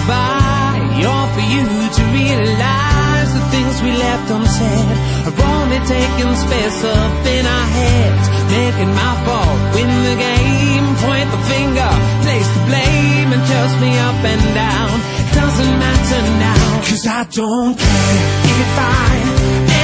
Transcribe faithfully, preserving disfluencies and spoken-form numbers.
by, or for you to realize the things we left unsaid are only taking space up in our heads, making my fault win the game. Point the finger, place the blame, and toss me up and down. It doesn't matter now, 'cause I don't care if I